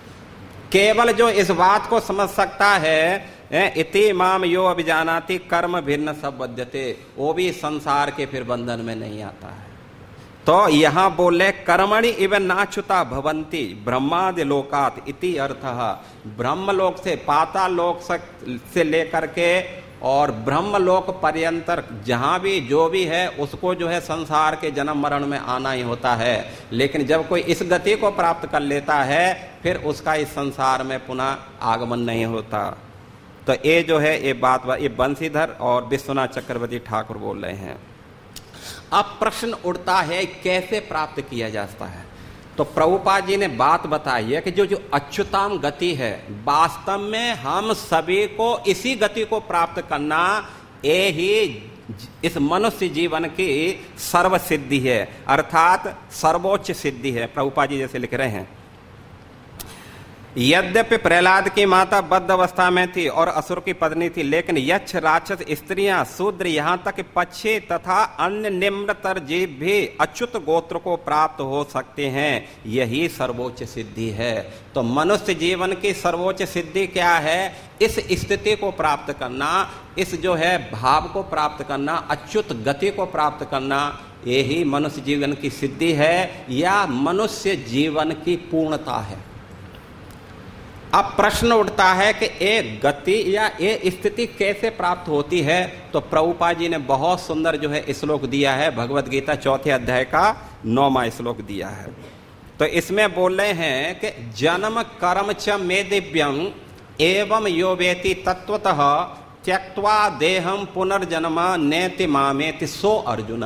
केवल जो इस बात को समझ सकता है इति माम यो अभिजानाति कर्म भिन्न संबध्यते, वो भी संसार के फिर बंधन में नहीं आता है। तो यहां बोले कर्मणि इव नाच्युता भवंती ब्रह्मादि लोकात इति अर्थः, ब्रह्मलोक से पाताल लोक से लेकर के और ब्रह्मलोक पर्यंतर जहां भी जो भी है उसको जो है संसार के जन्म मरण में आना ही होता है। लेकिन जब कोई इस गति को प्राप्त कर लेता है फिर उसका इस संसार में पुनः आगमन नहीं होता। तो ये जो है ये बात ये बंशीधर और विश्वनाथ चक्रवर्ती ठाकुर बोल रहे हैं। अब प्रश्न उठता है कैसे प्राप्त किया जाता है। तो प्रभुपाद जी ने बात बताई है कि जो अच्युताम गति है, वास्तव में हम सभी को इसी गति को प्राप्त करना, ये ही इस मनुष्य जीवन की सर्व सिद्धि है, अर्थात सर्वोच्च सिद्धि है। प्रभुपाद जी जैसे लिख रहे हैं, यद्यपि प्रहलाद की माता बद्ध अवस्था में थी और असुर की पत्नी थी, लेकिन यक्ष राक्षस स्त्रियां शूद्र यहां तक पक्षी तथा अन्य निम्नतर जीव भी अच्युत गोत्र को प्राप्त हो सकते हैं। यही सर्वोच्च सिद्धि है। तो मनुष्य जीवन की सर्वोच्च सिद्धि क्या है? इस स्थिति को प्राप्त करना, इस जो है भाव को प्राप्त करना, अच्युत गति को प्राप्त करना, यही मनुष्य जीवन की सिद्धि है या मनुष्य जीवन की पूर्णता है। अब प्रश्न उठता है कि एक गति या ये स्थिति कैसे प्राप्त होती है। तो प्रभुपाद जी ने बहुत सुंदर जो है श्लोक दिया है, भगवत गीता 4 अध्याय का 9वां श्लोक दिया है। तो इसमें बोल रहे हैं कि जन्म कर्म च मे दिव्यम एवं यो वेति तत्वतः त्यक्त्वा देहम पुनर्जन्म नेति मामेति सो अर्जुन।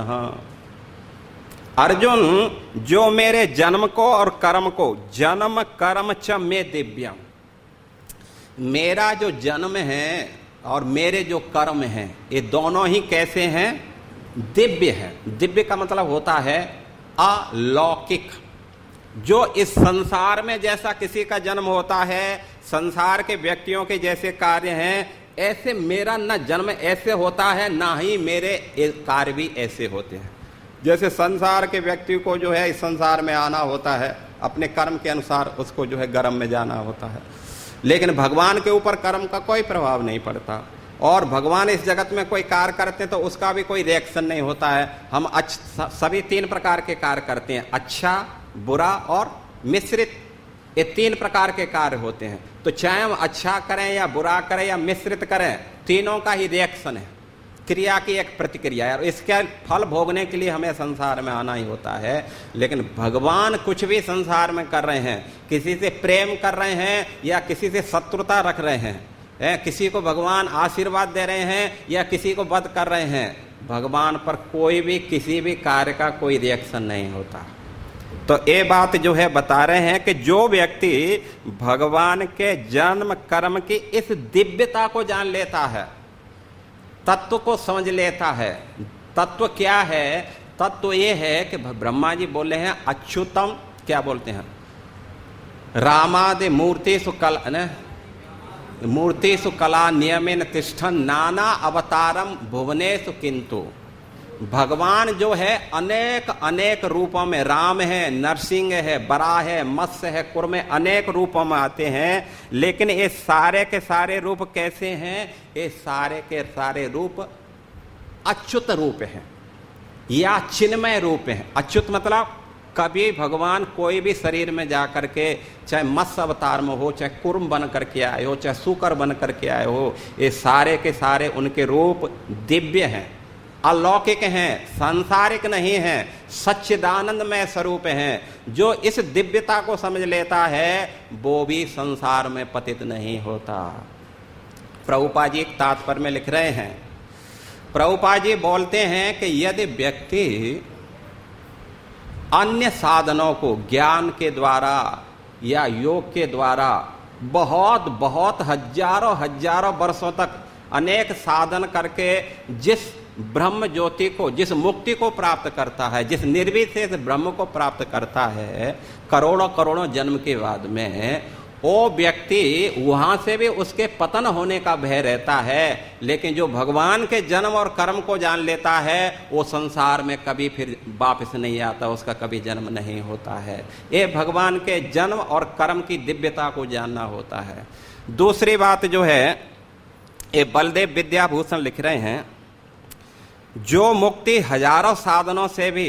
अर्जुन, जो मेरे जन्म को और कर्म को, जन्म कर्म च मे दिव्यम, मेरा जो जन्म है और मेरे जो कर्म हैं ये दोनों ही कैसे हैं? दिव्य है। दिव्य का मतलब होता है अलौकिक। जो इस संसार में जैसा किसी का जन्म होता है, संसार के व्यक्तियों के जैसे कार्य हैं, ऐसे मेरा न जन्म ऐसे होता है ना ही मेरे कार्य भी ऐसे होते हैं। जैसे संसार के व्यक्ति को जो है इस संसार में आना होता है, अपने कर्म के अनुसार उसको जो है गर्भ में जाना होता है, लेकिन भगवान के ऊपर कर्म का कोई प्रभाव नहीं पड़ता। और भगवान इस जगत में कोई कार्य करते हैं तो उसका भी कोई रिएक्शन नहीं होता है। हम सभी 3 प्रकार के कार्य करते हैं, अच्छा, बुरा और मिश्रित। ये 3 प्रकार के कार्य होते हैं। तो चाहे हम अच्छा करें या बुरा करें या मिश्रित करें, तीनों का ही रिएक्शन है, क्रिया की एक प्रतिक्रिया है, और इसका फल भोगने के लिए हमें संसार में आना ही होता है। लेकिन भगवान कुछ भी संसार में कर रहे हैं, किसी से प्रेम कर रहे हैं या किसी से शत्रुता रख रहे हैं, किसी को भगवान आशीर्वाद दे रहे हैं या किसी को वध कर रहे हैं, भगवान पर कोई भी किसी भी कार्य का कोई रिएक्शन नहीं होता। तो ये बात जो है बता रहे हैं कि जो व्यक्ति भगवान के जन्म कर्म की इस दिव्यता को जान लेता है, तत्व को समझ लेता है। तत्व क्या है? तत्व ये है कि ब्रह्मा जी बोले हैं अच्युतम, क्या बोलते हैं, रामादि मूर्तिषु कला नियमेन तिष्ठन् नाना अवतारम भुवनेषु किंतु। भगवान जो है अनेक अनेक रूपों में, राम है, नरसिंह है, बराह है, मत्स्य है, कुर्म है, अनेक रूपों में आते हैं। लेकिन ये सारे के सारे रूप कैसे हैं? ये सारे के सारे रूप अच्युत रूप हैं या चिन्मय रूप हैं। अच्युत मतलब कभी भगवान कोई भी शरीर में जाकर के, चाहे मत्स्य अवतार में हो, चाहे कुर्म बन करके आए हो, चाहे सूकर बन करके आए हो, ये सारे के सारे उनके रूप दिव्य हैं, अलौकिक हैं, सांसारिक नहीं हैं, सच्चिदानंदमय स्वरूप हैं। जो इस दिव्यता को समझ लेता है वो भी संसार में पतित नहीं होता। प्रभुपाद जी एक तात्पर्य में लिख रहे हैं, प्रभुपाद जी बोलते हैं कि यदि व्यक्ति अन्य साधनों को ज्ञान के द्वारा या योग के द्वारा बहुत बहुत हजारों हजारों वर्षों तक अनेक साधन करके जिस ब्रह्म ज्योति को, जिस मुक्ति को प्राप्त करता है, जिस निर्विशेष ब्रह्म को प्राप्त करता है करोड़ों करोड़ों जन्म के बाद में, वो व्यक्ति वहां से भी उसके पतन होने का भय रहता है। लेकिन जो भगवान के जन्म और कर्म को जान लेता है वो संसार में कभी फिर वापस नहीं आता, उसका कभी जन्म नहीं होता है। ये भगवान के जन्म और कर्म की दिव्यता को जानना होता है। दूसरी बात जो है, ये बलदेव विद्याभूषण लिख रहे हैं, जो मुक्ति हजारों साधनों से भी,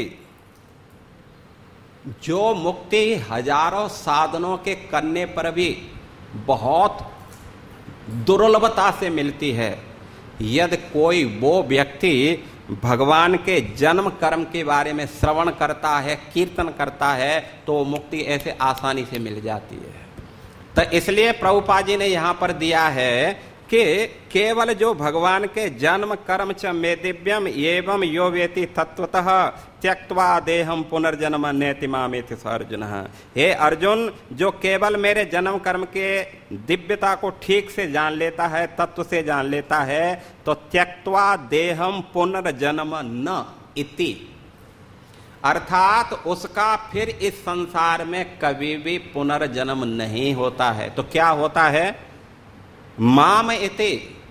जो मुक्ति हजारों साधनों के करने पर भी बहुत दुर्लभता से मिलती है, यदि कोई वो व्यक्ति भगवान के जन्म कर्म के बारे में श्रवण करता है, कीर्तन करता है, तो मुक्ति ऐसे आसानी से मिल जाती है। तो इसलिए प्रभुपाद जी ने यहां पर दिया है कि केवल जो भगवान के जन्म कर्म च मे दिव्यम एवं यो वेति तत्वतः त्यक्त्वा देहम पुनर्जन्म नेति मामेति स अर्जुन। हे अर्जुन, जो केवल मेरे जन्म कर्म के दिव्यता को ठीक से जान लेता है, तत्व से जान लेता है, तो त्यक्त्वा देहम पुनर्जन्म न इति, अर्थात उसका फिर इस संसार में कभी भी पुनर्जन्म नहीं होता है। तो क्या होता है? माम इति,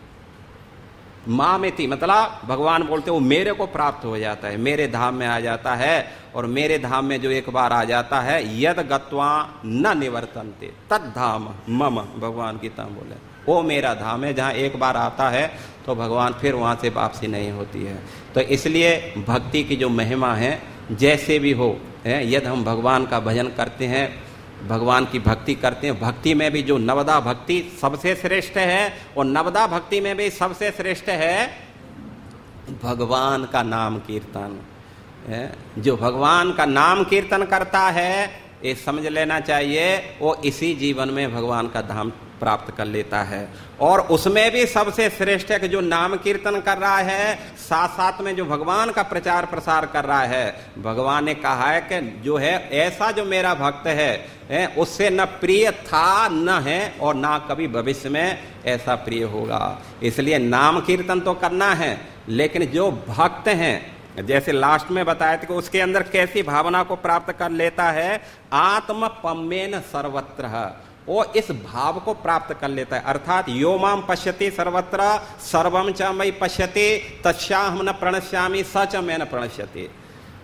माम इति मतलब भगवान बोलते वो मेरे को प्राप्त हो जाता है, मेरे धाम में आ जाता है। और मेरे धाम में जो एक बार आ जाता है, यद गत्वा न निवर्तन्ते तद धाम मम, भगवान गीता में बोले वो मेरा धाम है। जहां एक बार आता है तो भगवान फिर वहां से वापसी नहीं होती है। तो इसलिए भक्ति की जो महिमा है, जैसे भी हो, यदि हम भगवान का भजन करते हैं, भगवान की भक्ति करते हैं, भक्ति में भी जो नवदा भक्ति सबसे श्रेष्ठ है, और नवदा भक्ति में भी सबसे श्रेष्ठ है भगवान का नाम कीर्तन। जो भगवान का नाम कीर्तन करता है, ये समझ लेना चाहिए वो इसी जीवन में भगवान का धाम प्राप्त कर लेता है। और उसमें भी सबसे श्रेष्ठ है कि जो नाम कीर्तन कर रहा है, साथ साथ में जो भगवान का प्रचार प्रसार कर रहा है। भगवान ने कहा है कि जो है ऐसा जो मेरा भक्त है, उससे न प्रिय था न है और ना कभी भविष्य में ऐसा प्रिय होगा। इसलिए नाम कीर्तन तो करना है, लेकिन जो भक्त हैं, जैसे लास्ट में बताया था कि उसके अंदर कैसी भावना को प्राप्त कर लेता है, आत्म पम्मेन सर्वत्र, वो इस भाव को प्राप्त कर लेता है। अर्थात यो माम पश्यति सर्वत्र सर्वम च मयि पश्यति तस्याहं न प्रणश्यामि स च मैं न प्रणश्यति।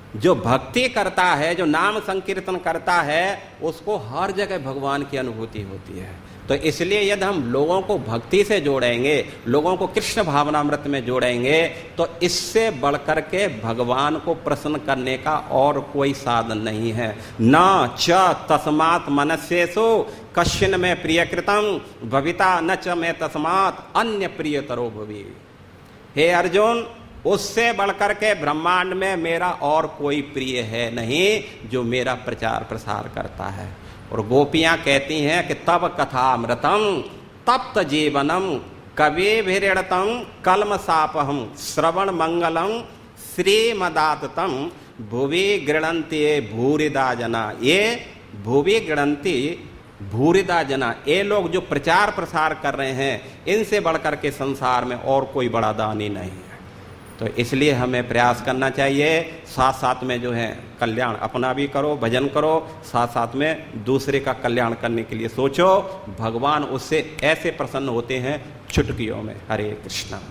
जो भक्ति करता है, जो नाम संकीर्तन करता है, उसको हर जगह भगवान की अनुभूति होती है। तो इसलिए यदि हम लोगों को भक्ति से जोड़ेंगे, लोगों को कृष्ण भावनामृत में जोड़ेंगे, तो इससे बढ़कर के भगवान को प्रसन्न करने का और कोई साधन नहीं है। न च तस्मात् मनस्येषु कश्चिन में प्रियकृतं भविता न च में तस्मात् अन्य प्रियतरो भवि। हे अर्जुन, उससे बढ़कर के ब्रह्मांड में मेरा और कोई प्रिय है नहीं जो मेरा प्रचार प्रसार करता है। और गोपियां कहती हैं कि तब कथामृतम तप्त जीवनम कविभिरणतम कलमसापहम श्रवण मंगलम श्रीमदाततम भुवि गृणन्ति भूरिदा जना। ये भुवि गृणन्ति भूरिदा जना, ये लोग जो प्रचार प्रसार कर रहे हैं, इनसे बढ़कर के संसार में और कोई बड़ा दानी नहीं है। तो इसलिए हमें प्रयास करना चाहिए, साथ साथ में जो है कल्याण अपना भी करो, भजन करो, साथ साथ में दूसरे का कल्याण करने के लिए सोचो। भगवान उससे ऐसे प्रसन्न होते हैं चुटकियों में। हरे कृष्णा।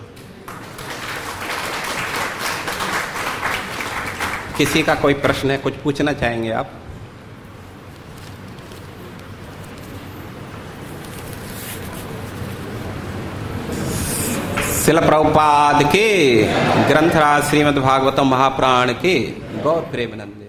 किसी का कोई प्रश्न है, कुछ पूछना चाहेंगे आप? श्रील प्रभुपाद के ग्रंथराज श्रीमद् भागवतम महापुराण के गौर प्रेमानंद।